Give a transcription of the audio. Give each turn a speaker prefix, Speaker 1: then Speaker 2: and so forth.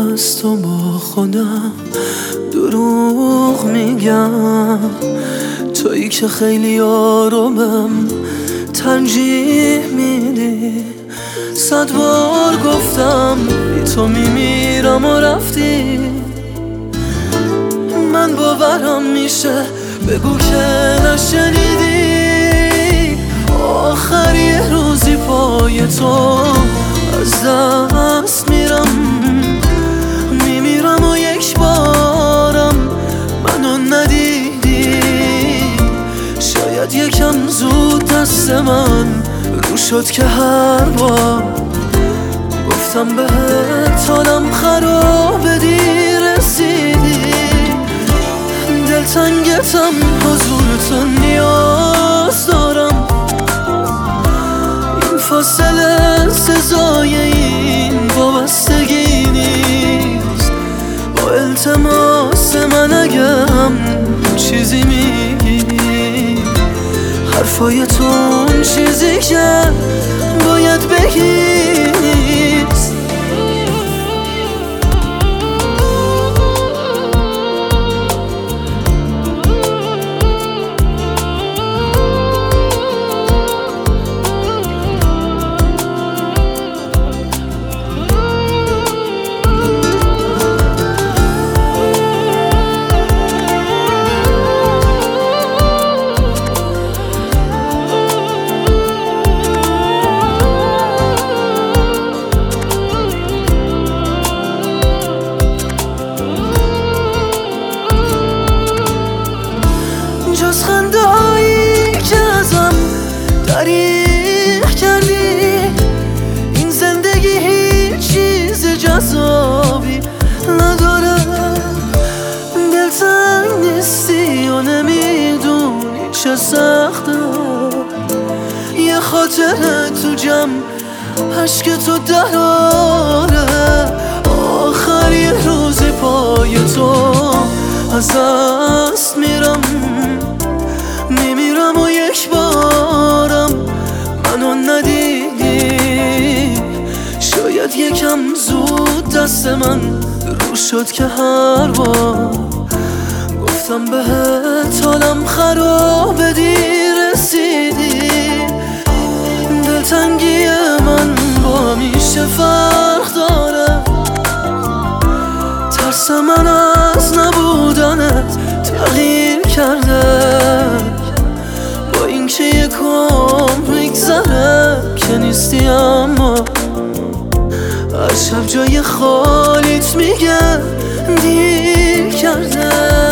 Speaker 1: از تو با خودم دروغ میگم، تویی که خیلی آرومم ترجیح میدی. 100 بار گفتم بی تو میمیرم و رفتی، من باورم میشه بگو که نشنیدی. آخر یه روزی پای تو از دست میرم، میمیرم و یک بارم منو ندیدی. شاید یکم زود دست من رو شد که هر بار گفتم بهت حالم خرابه دیر رسیدی. دلتنگتم حضور تو نیاز دارم، این فاصله سزای این وابستگی نیست. با التماس من اگه هم چیزی میگی، حرفای تو اون چیزی که باید بگی نیست. جز خنده هایی که ازم دریغ کردی، این زندگی هیچ چیز جذابی نداره. دلتنگ نیستی و نمیدونی چه سخته، یه خاطره تو جمع عشق تو دراره. آخر یه روزی پای تو از دست میرم، میمیرم و یک بارم منو ندیدی. شاید یکم زود دست من رو شد که هر بار گفتم بهت حالم خرابه دیر رسیدی. دلتنگی من با همیشه فرق داره، ترس من از نبودنت تغییر کرده. با اینکه یک عمر میگذره که نیستی، اما هر شب جای خالیت میگه دیر کرده.